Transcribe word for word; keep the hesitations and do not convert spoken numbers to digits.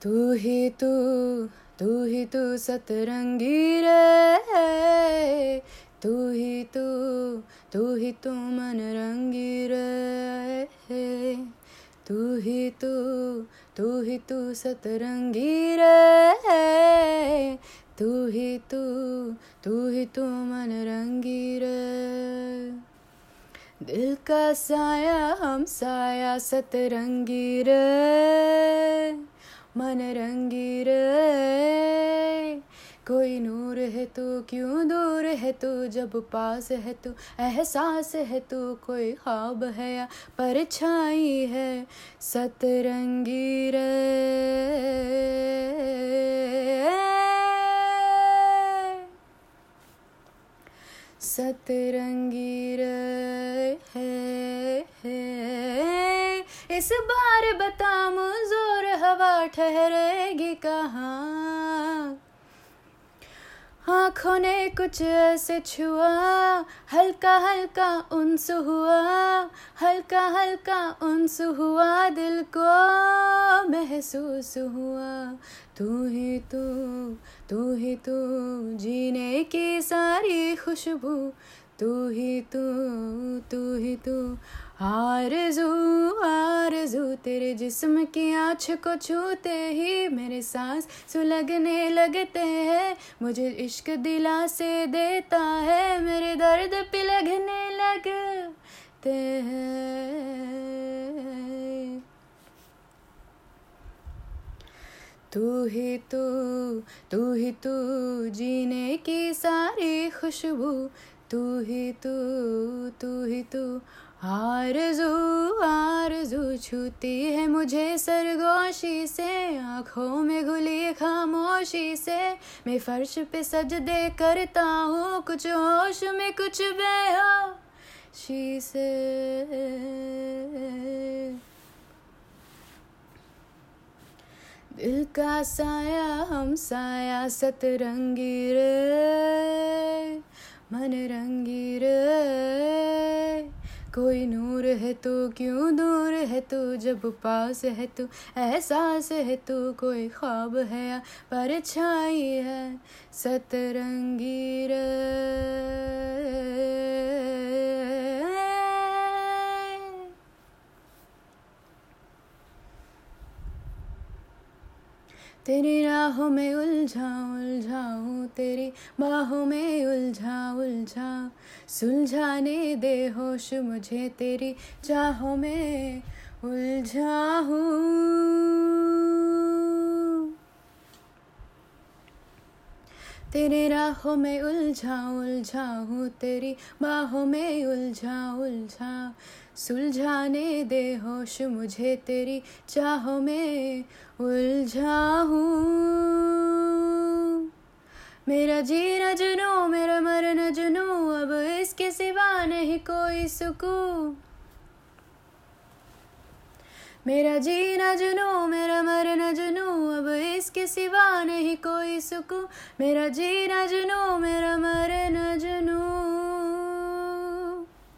तू ही तू तू ही तू सतरंगी रे, तू ही तू तू ही तू मन रंगी रे, तू ही तू तू ही तू सतरंगी रे, तू ही तू तू ही तू मन रंगी रे। दिल का साया हम साया सतरंगी रे, मन रंगी रे। कोई नूर है तू क्यों दूर है तू, जब पास है तू एहसास है तू, कोई ख्वाब है या परछाई है सतरंगी रे। सतरंगी रे है, है। इस बार बता मुझोर हवा ठहरेगी कहाँ, आँखों ने कुछ ऐसे छुआ, हल्का हल्का उन्स हुआ, हल्का हल्का उन्स हुआ, दिल को महसूस हुआ। तू ही तू तू ही तू जीने की सारी खुशबू, तू ही तू तू ही तू आरज़ू आरज़ू। तेरे जिस्म की आँच को छूते ही मेरे सांस सुलगने लगते हैं, मुझे इश्क दिला से देता है, मेरे दर्द पिघलने लगते हैं। तू ही तू तू ही तू जीने की सारी खुशबू, तू ही तू तू ही तू आरज़ू आरज़ू। छूती है मुझे सरगोशी से, आँखों में घुली खामोशी से, मैं फर्श पे सजदे करता हूँ, कुछ होश में कुछ बेहोशी से। दिल का साया हम साया सतरंगी रे, मन रंगी रे। कोई नूर है तू क्यों दूर है तू, जब पास है तू एहसास है तू, कोई ख्वाब है या परछाई है सतरंगी रे। तेरी राहों में उलझा उलझाऊं, तेरी बाहों में उलझा उलझा, सुलझाने दे होश मुझे तेरी चाहों में उलझाऊं। तेरे राहों में उलझा उलझाऊं, तेरी बाहों में उलझा उलझा, सुलझाने दे होश मुझे तेरी चाहों में उलझाऊं। मेरा जीना जुनूं मेरा मरना जुनूं, अब इसके सिवा नहीं कोई सुकून। मेरा जीना जुनूं मेरा मरना जुनूं, अब इसके सिवा नहीं कोई सुकून। मेरा जीना जुनूं मेरा मरना जुनूं।